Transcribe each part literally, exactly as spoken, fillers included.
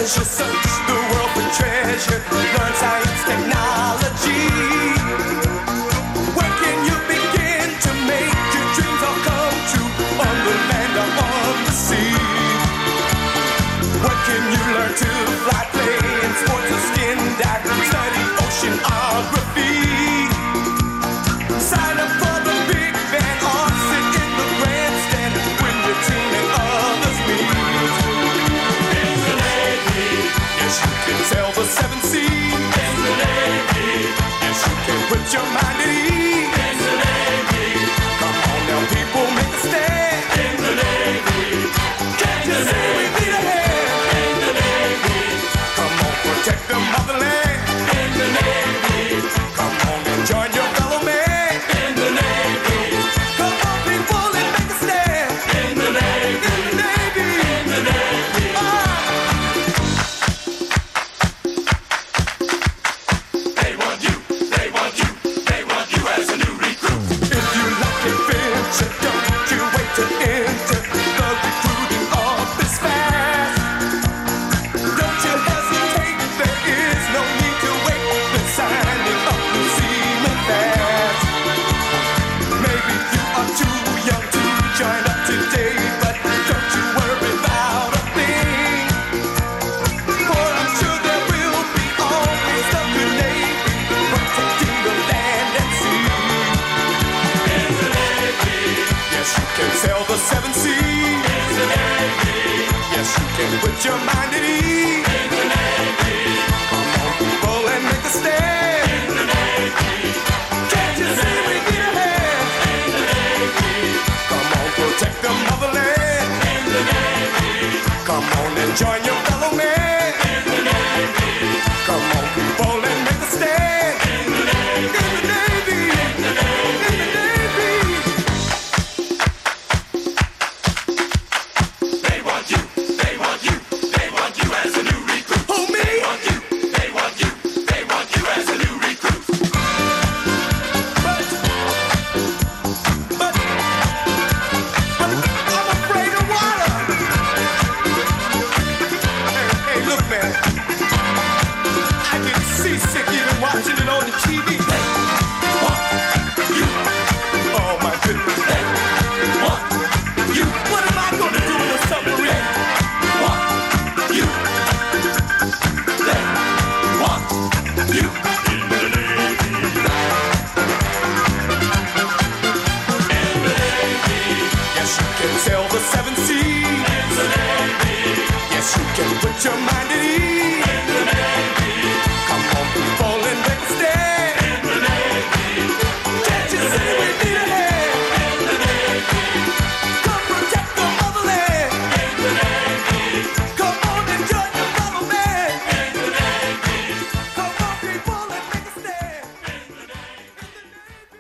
She'll search the world for treasure, learn science, technology. Where can you begin to make your dreams all come true? On the land or on the sea? Where can you learn to fly, play in sports or skin dive, study oceanography? Sign up for the big band or sit in the grandstand when your team and others meet. In the Navy, yes you can sail the seven seas. In the Navy, yes you can put your mind at ease. In the Navy, come on now people, make a stand. In the Navy, can't you see we need a hand? In the Navy, come on protect the motherland. In the Navy, come on and join your fellow man. In the Navy, come on people and make a stand. In the Navy, in the Navy, in the Navy. Ah. They want you, they want you, they want you as a new recruit. If you like adventure, don't you wait to enter the recruiting office fast. Don't you hesitate, there is no need to wait. The signing up will seem fast. Maybe you are too young to join up today, but don't you worry about a thing. For I'm sure there will be always a good Navy protecting the land and sea. In the Navy, yes you can sail the seven seas. In the Navy, yes you can put your mind at ease. In the Navy, come on people and make a stand. In the Navy, can't you see we need a hand? In the Navy, come on protect the motherland. In the Navy, come on and join your fellow man. In the Navy, come on people and make a stand. In the Navy, in the Navy, in the Navy, in the Navy. They want you, they want you, they want you as a new recruit. Who, me? They want you, they want you, they want you as a new recruit. But, but, but I'm afraid of water. Hey, hey, look, man, I get seasick even watching it on the T V. They want you. Oh my goodness. They want you. What am I gonna do in a submarine? Want you. They want you. In the Navy. In the Navy. Yes, you can sail the seven seas. In the Navy. Yes, you can put your mind at ease. In the Navy. Come on, people, and make a stand. In the Navy. Can't you see we need a hand? In the Navy. Come protect the motherland. In the Navy. Come on and join your fellow man. In the Navy. Come on, people, and make a stand. In the Navy.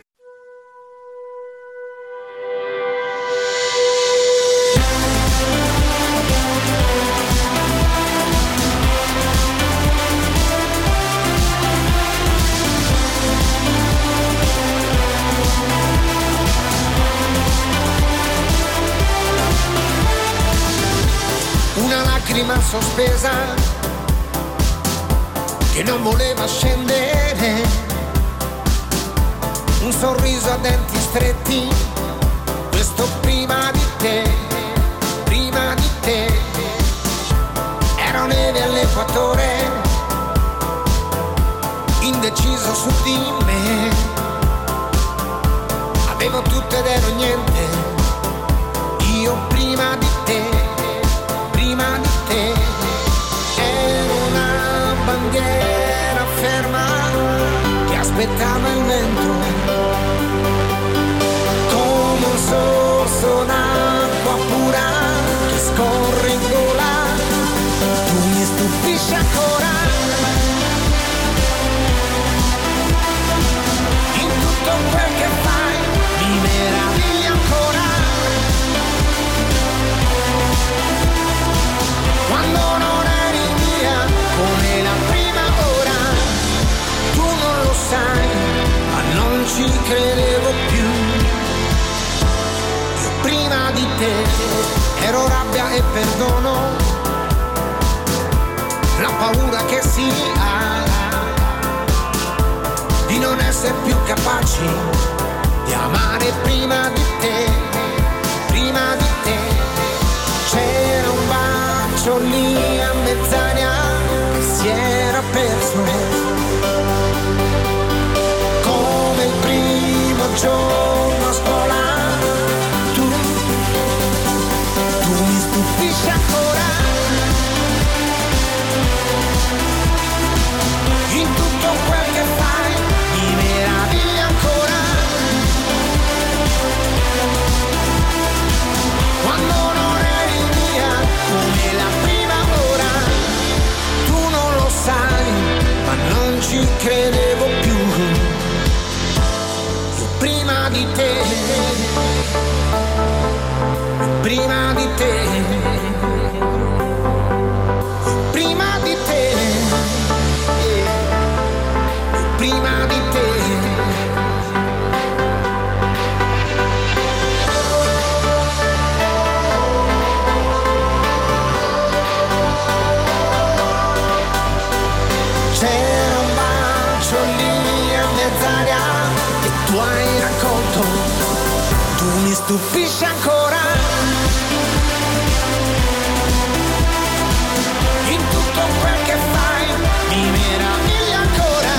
Una lacrima sospesa che non voleva scendere, un sorriso a denti stretti, questo prima di te, prima di te. Ero neve all'equatore, indeciso su di me, avevo tutto ed ero niente, io prima di te, prima di te. Ero una bandiera ferma che aspettava il vento, come un sorso d'acqua pura che scorre in gola. Tu mi stupisci ancora, in tutto quel che fai mi meravigli ancora. Quando non eri mia come la prima ora, tu non lo sai, ma non ci credevo più. Io prima di te ero rabbia e perdono, la paura che si ha di non essere più capaci di amare prima di te, prima di te. C'era un bacio lì a mezz'aria che si era perso, come il primo giorno a scuola. Tu, tu mi stupisci ancora, in tutto quel che fai mi meraviglia ancora. Quando non eri mia come la prima ora, tu non lo sai, ma non ci credevo più. Io prima di te, prima di te, prima di te, prima di te. C'era un bacio lì a mezz'aria che tu hai raccolto, tu mi stupisci ancora. In tutto quel che fai mi meraviglia ancora.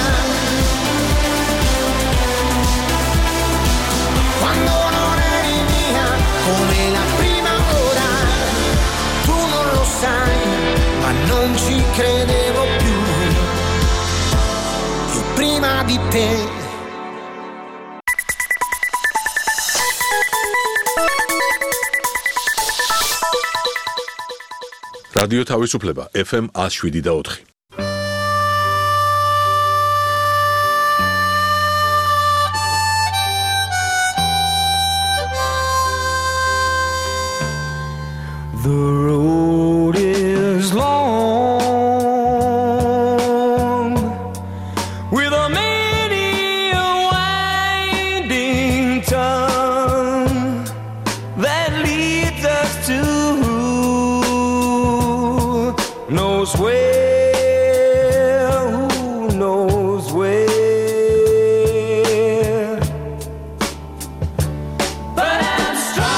Quando non eri mia come la prima ora, tu non lo sai, ma non ci credevo più. Io prima di te. რადიო თავისუფლება ეფ ემ one oh seven და four. The road is long with a many a winding tongue that leads us to knows where, who knows where. But I'm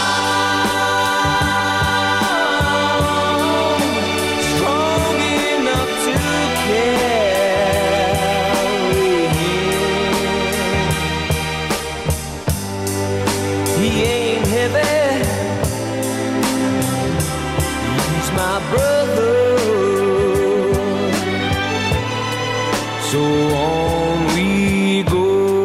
strong, strong enough to carry him. He ain't heavy, he's my brother. So on we go.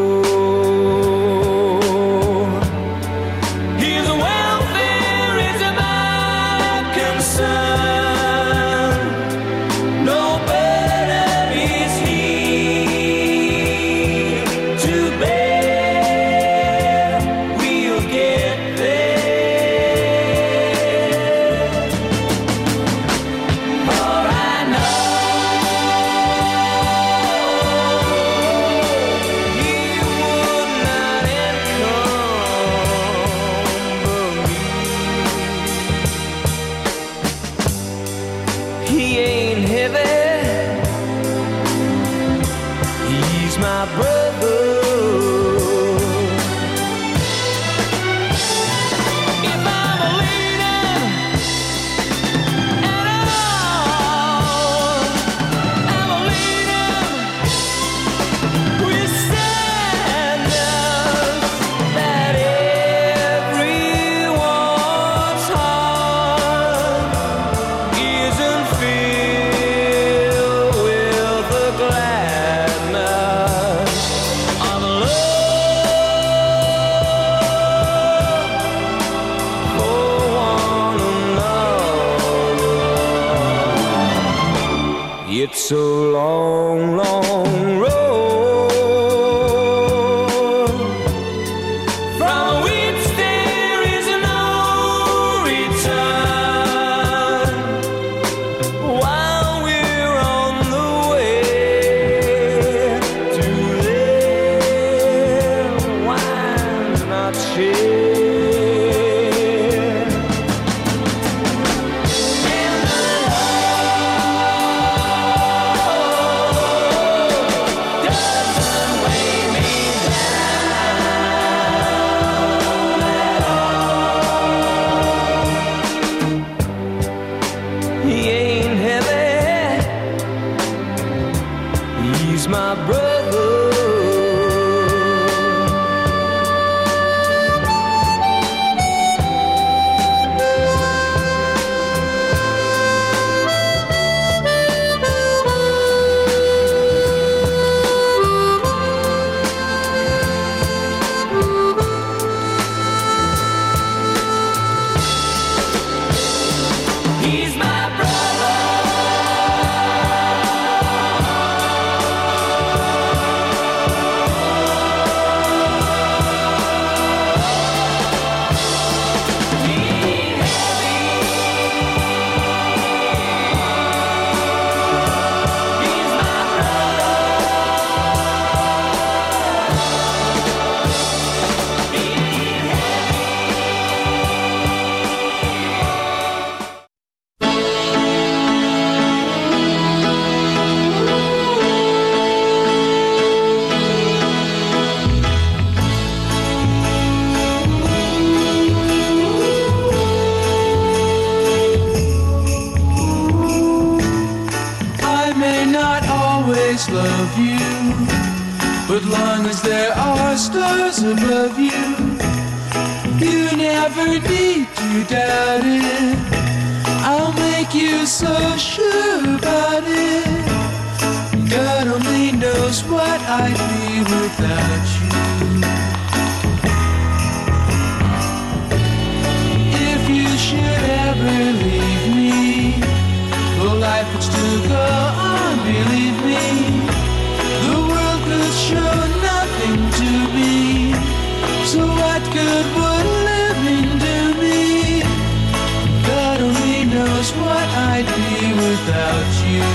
His welfare is my concern. No burden is he to bear. We'll get there. For I know he would not encumber me. He ain't heavy, he's my brother. If I'm a leader at all, I'm a leader with standards that everyone's heart isn't filled with the gladness of love for one another. It's a long, long road from which there is no return. While we're on the way to there, why not share in the love love you, but long as there are stars above you, you never need to doubt it. I'll make you so sure about it. God only knows what I'd be without you. If you should ever leave me, well, life would still go on, believe me. The world could show nothing to me, so what good would living do me? God only knows what I'd be without you.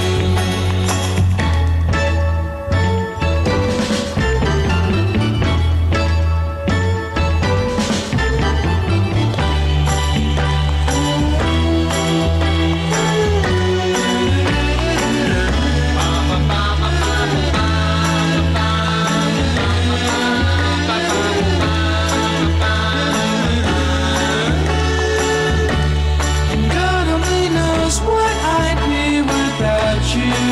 God only knows what I'd be without you.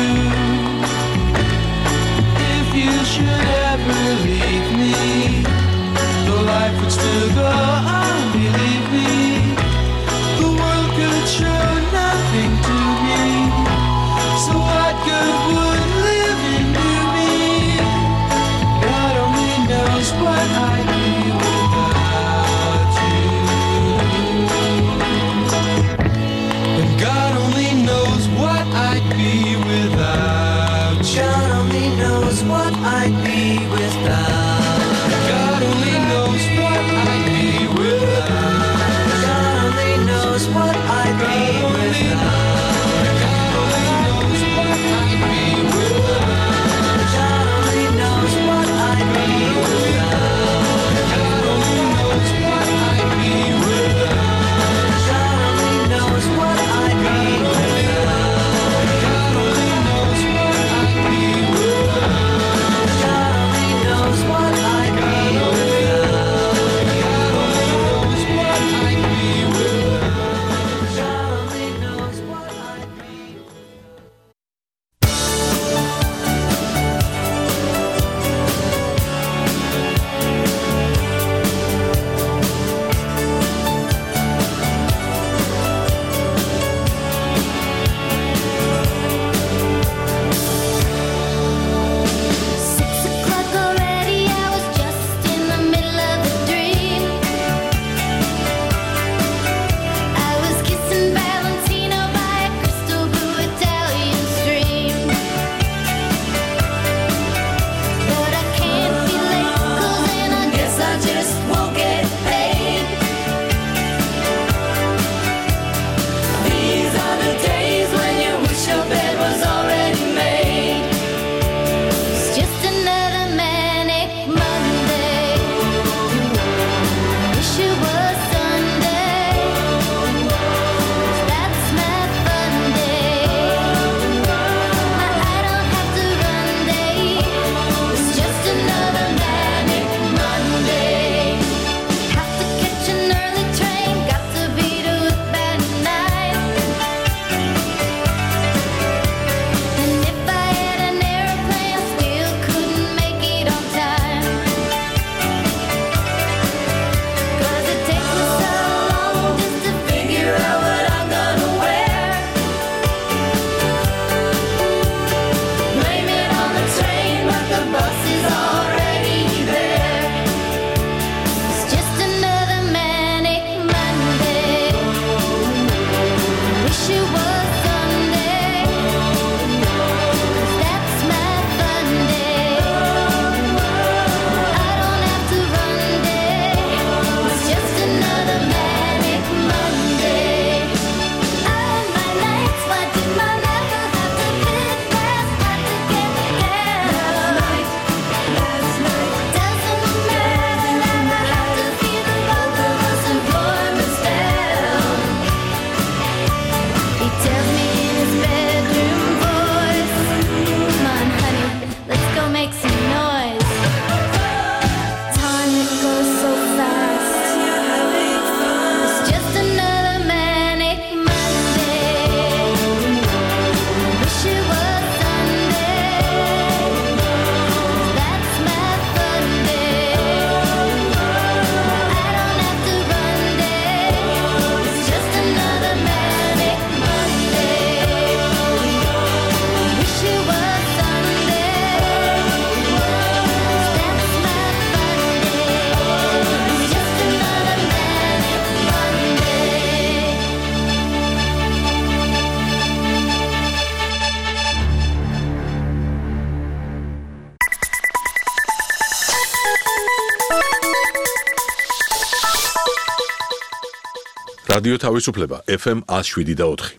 რადიო თავისუფლება ეფ ემ one oh seven და four.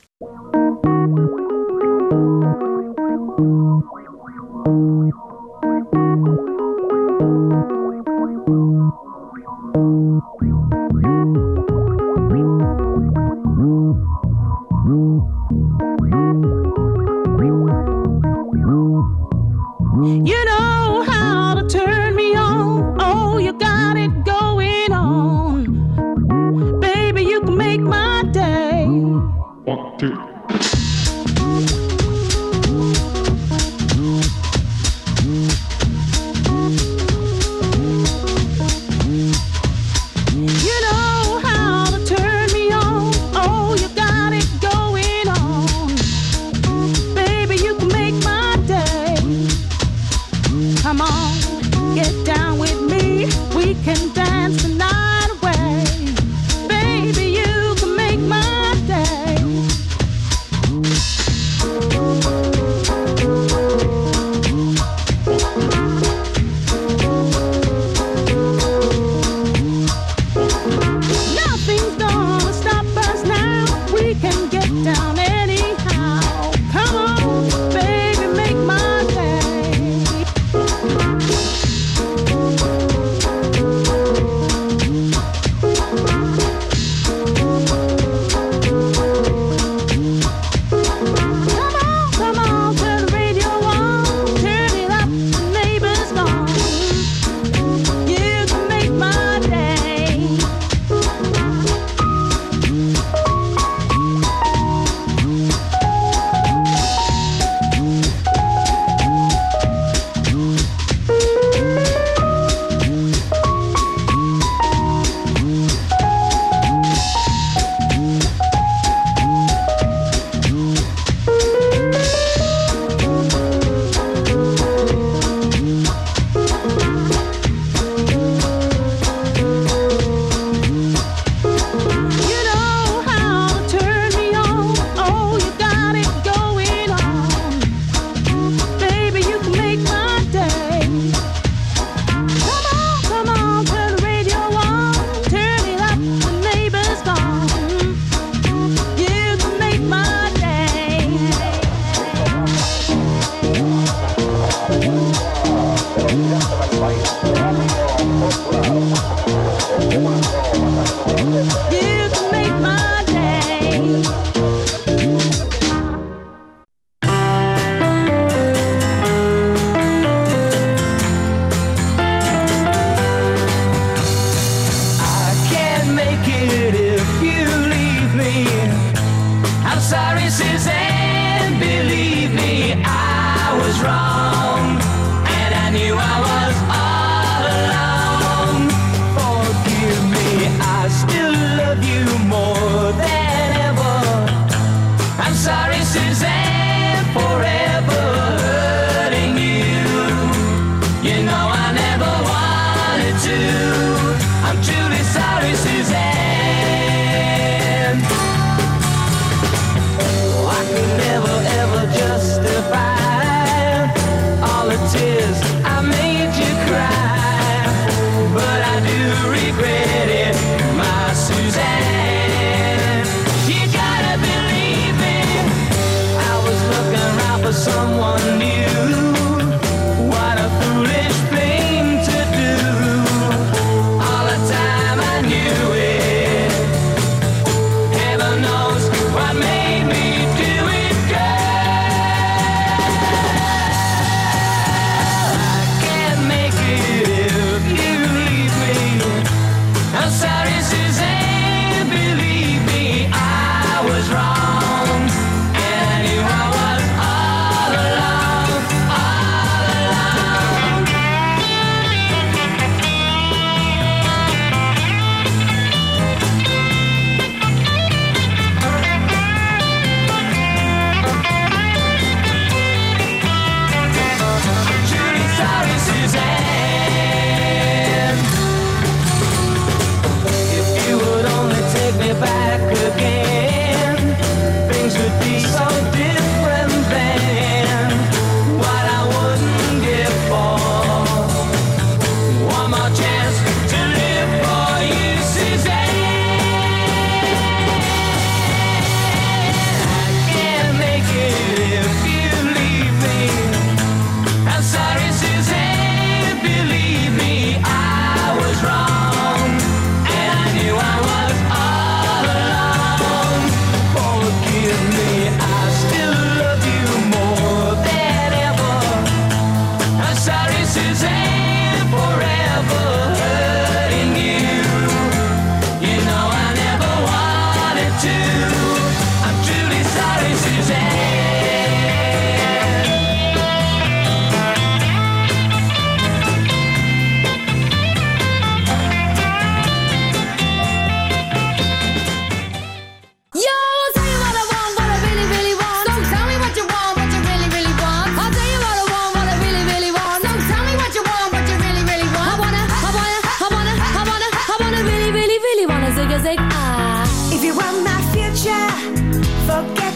You know how to turn me on. Oh, you got it going on. Baby, you can make my day. One, two. You know how to turn me on. Oh, you got it going on. Baby, you can make my day. Come on, get down with me. We can dance the night away. Baby, you can make my day. Nothing's gonna stop us now. We can get down anyhow. Come on, baby, make my day. Come on, come on, turn the radio on. Turn it up, the neighbor's gone. You can make my day. You know how to turn me on. Oh, you got it going on. Baby, you can make my day. Come on, come on, turn the radio on. Turn it up, the neighbor's gone. You can make my day. You can make my day. I can't make it if you leave me. I'm sorry, Suzanne, believe me, I was wrong. And I knew I was all alone. Forgive me, I still love you more than ever. I'm sorry, Suzanne, forever hurting you. You know I never wanted to. I'm truly sorry, Suzanne. Oh, I could never ever justify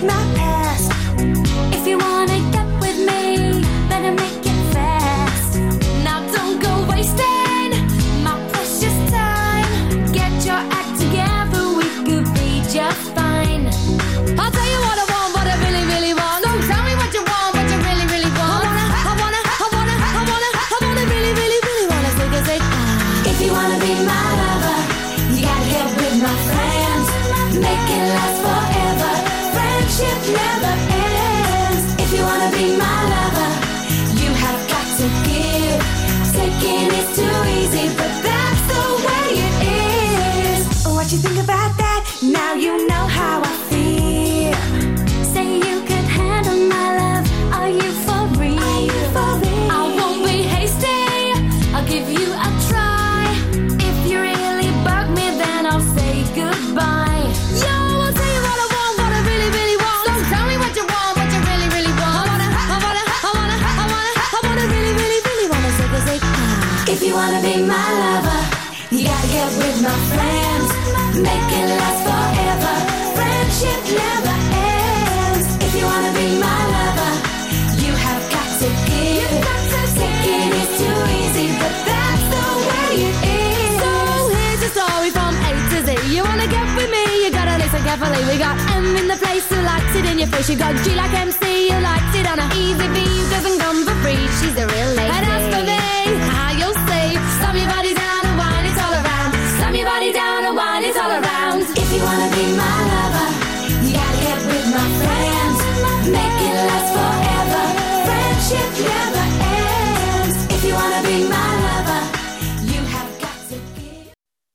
my past. If you wanna get with me, better make it fast. Now don't go wasting my precious time. Get your act together, we could be just fine. I'll tell you what I want, what I really, really want. Don't tell me what you want, what you really, really want. I wanna, I wanna, I wanna, I wanna, I wanna really, really, really wanna say, say, ah. If you wanna be my lover, you gotta get with my friends. Make it last forever. Friendship never ends. If you wanna be my lover, you have got to give. Taking is too easy, but that's the way it is. What you think about that? Now you know how I feel. Say you could handle my love. Are you for real? Are you for real? I won't be hasty. I'll give you a try. If you really bug me, then I'll say goodbye. Yo, I'll tell you what I want, what I really, really want. Don't tell me what you want, what you really, really want. I wanna, I wanna, I wanna, I wanna, I wanna really, really, really wanna say, say, ah. If you wanna be my lover, you gotta get with my friends. Make it last forever. Friendship never ends. If you wanna be my lover, you have got to give. Taking is too easy, but that's the way it is. So here's your story from A to Z. You wanna get with me, you gotta listen carefully. We got M in the place who likes it in your face. You got G like M C who likes it on a easy V who doesn't come for free. She's a real lady. And as for me, how you'll say, slam your body down and wine it all around. Slam your body down and wine it all around. If you wanna be my lover, you gotta get with my friends. Make it last forever. Friendship never ends. If you wanna be my lover, you have got to give.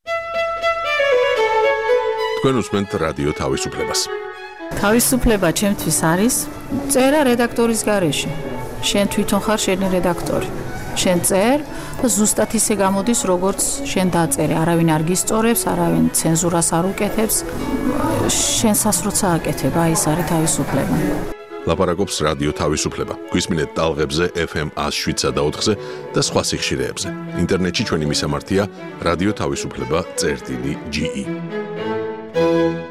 თქვენ უსმენთ რადიო თავისუფლებას. თავისუფლება ჩემთვის არის წერა რედაქტორის გარეშე. შენ თვითონ ხარ შენი რედაქტორი. შენ წერ და ზუსტად ისე გამოდის, როგორც შენ დაწერე. არავინ არ გისწორებს, არავინ ცენზურას არ უკეთებს. შენსას როცა აკეთებ, აი ეს არის თავისუფლება. ლაპარაკობს რადიო თავისუფლება. გვისმინეთ ტალღებზე F M one oh seven და ოთხზე და სხვა სიხშირეებზე. ინტერნეტში ჩვენი მისამართია რადიო თავისუფლება წერტილი G E.